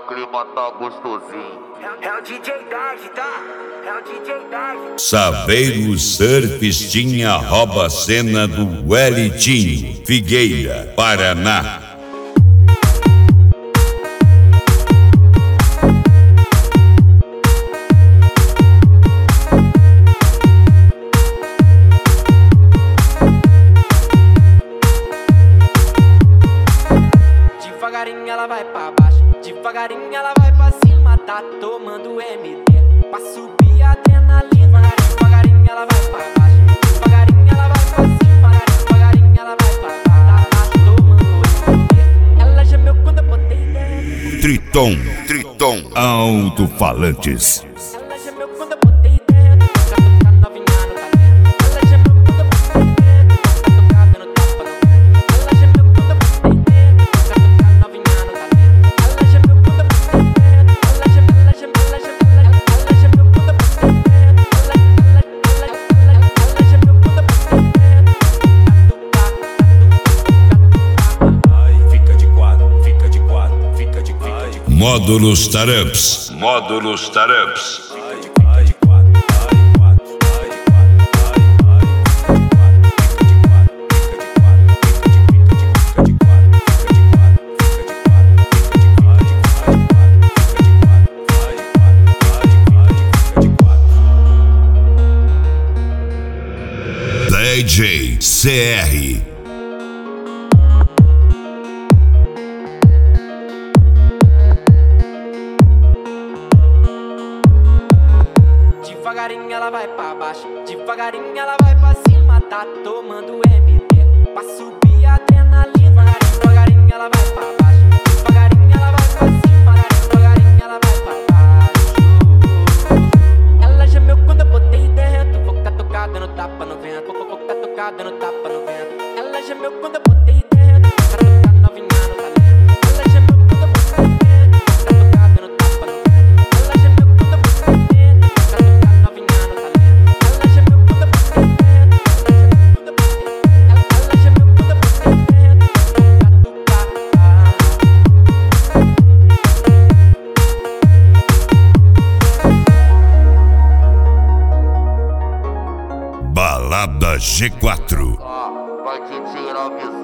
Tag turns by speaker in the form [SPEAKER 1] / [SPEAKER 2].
[SPEAKER 1] clima tá gostosinho. É o DJ Dad, tá? É o DJ Dad.
[SPEAKER 2] Saveiro Surfistinha rouba a cena do Wellington Figueira, Paraná.
[SPEAKER 3] Devagarinho ela vai pra baixo, devagarinho ela vai pra cima, tá tomando MD pra subir a adrenalina. Devagarinho ela vai pra baixo, devagarinho ela vai pra cima, devagarinho ela vai pra baixo, tá tomando MD. Ela gemeu quando eu botei dentro.
[SPEAKER 2] Triton Alto-Falantes.
[SPEAKER 3] Ela gemeu quando eu botei dentro. Pra tocar novinha no talento. Ela gemeu quando eu botei dentro. Pra tocar dando tapa no vento. Ela gemeu quando eu botei dentro. Pra tocar novinha no talento. Ela gemeu quando eu botei dentro. Ela gemeu quando eu botei dentro. Ela gemeu quando eu botei dentro.
[SPEAKER 4] Fica de quatro, fica de quatro, fica de quatro.
[SPEAKER 2] Módulos Tarups. DJ CR.
[SPEAKER 3] Devagarinho ela vai pra baixo, devagarinho ela vai pra cima, tá tomando MD pra subir a adrenalina. Devagarinho ela vai pra baixo, devagarinho ela vai pra cima, devagarinho ela vai pra baixo. Ela gemeu quando eu botei dentro, vou catucar dando tapa no vento, vou catucar dando tapa no vento. Ela gemeu quando eu botei dentro, pra tocar novinha no talento. Ela gemeu quando eu botei dentro, pra tocar dando tapa no vento. Ela gemeu quando eu botei dentro, pra tocar novinha no talento. Ela gemeu quando eu botei dentro, ela gemeu quando eu botei dentro, pra
[SPEAKER 2] Balada G4.
[SPEAKER 1] Vai te tirar o